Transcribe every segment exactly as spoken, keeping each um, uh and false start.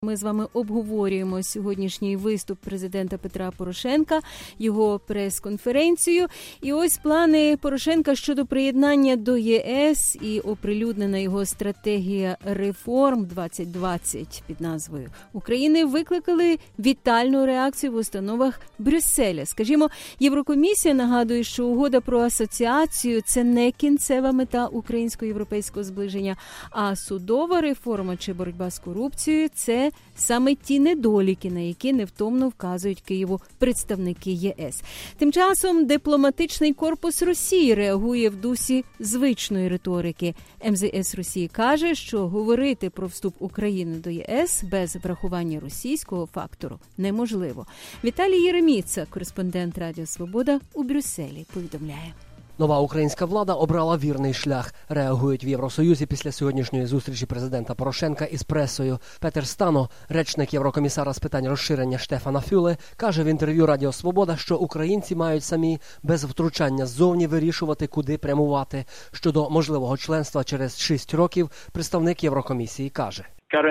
Ми з вами обговорюємо сьогоднішній виступ президента Петра Порошенка, його прес-конференцію. І ось плани Порошенка щодо приєднання до ЄС і оприлюднена його стратегія реформ двадцять двадцять під назвою України викликали вітальну реакцію в установах Брюсселя. Скажімо, Єврокомісія нагадує, що угода про асоціацію – це не кінцева мета українсько-європейського зближення, а судова реформа чи боротьба з корупцією – це саме ті недоліки, на які невтомно вказують Києву представники ЄС. Тим часом дипломатичний корпус Росії реагує в дусі звичної риторики. ем зе ес Росії каже, що говорити про вступ України до ЄС без врахування російського фактору неможливо. Віталій Єреміца, кореспондент Радіо Свобода у Брюсселі, повідомляє. Нова українська влада обрала вірний шлях. Реагують в Євросоюзі після сьогоднішньої зустрічі президента Порошенка із пресою. Петер Стано, речник Єврокомісара з питань розширення Штефана Фюле, каже в інтерв'ю Радіо Свобода, що українці мають самі без втручання ззовні вирішувати, куди прямувати. Щодо можливого членства через шість років, представник Єврокомісії каже.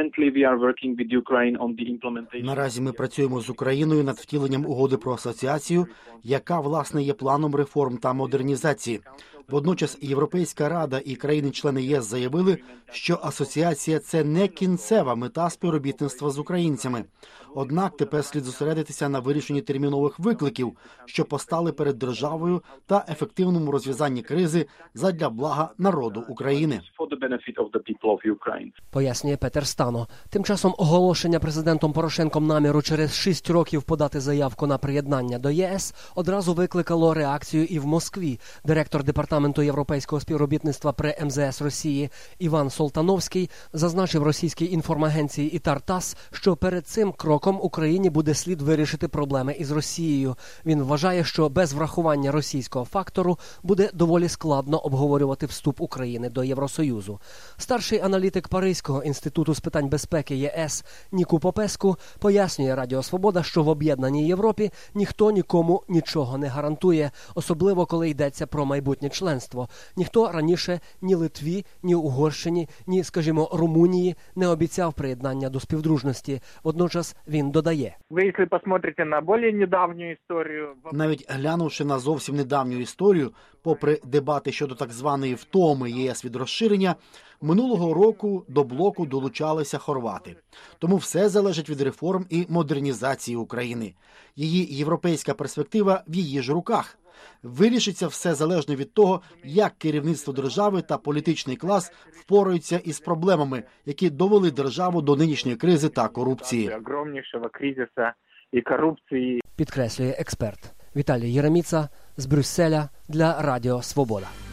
Наразі ми працюємо з Україною над втіленням угоди про асоціацію, яка, власне, є планом реформ та модернізації. Водночас Європейська Рада і країни-члени ЄС заявили, що асоціація – це не кінцева мета співробітництва з українцями. Однак тепер слід зосередитися на вирішенні термінових викликів, що постали перед державою, та ефективному розв'язанні кризи задля блага народу України. Пояснює Петер Стано. Тим часом оголошення президентом Порошенком наміру через шість років подати заявку на приєднання до ЄС одразу викликало реакцію і в Москві. Директор департаменту європейського співробітництва при ем зе ес Росії Іван Солтановський зазначив російській інформагенції «Ітар-Тасс», що перед цим кроком Україні буде слід вирішити проблеми із Росією. Він вважає, що без врахування російського фактору буде доволі складно обговорювати вступ України до Євросоюзу. Старший аналітик Паризького інституту з питань безпеки ЄС Ніку Попеску пояснює Радіо Свобода, що в об'єднаній Європі ніхто нікому нічого не гарантує, особливо коли йдеться про майбутнє членство. Ніхто раніше ні Литві, ні Угорщині, ні, скажімо, Румунії не обіцяв приєднання до співдружності. Водночас він додає. Ви, якщо посмотрите на більш недавню історію... Навіть глянувши на зовсім недавню історію, попри дебати щодо так званої втоми ЄС від розширення, минулого року до блоку долучалися хорвати. Тому все залежить від реформ і модернізації України. Її європейська перспектива в її ж руках. Вирішиться все залежно від того, як керівництво держави та політичний клас впораються із проблемами, які довели державу до нинішньої кризи та корупції. Огромнішого кризису і корупції. Підкреслює експерт. Віталій Єреміца з Брюсселя для Радіо Свобода.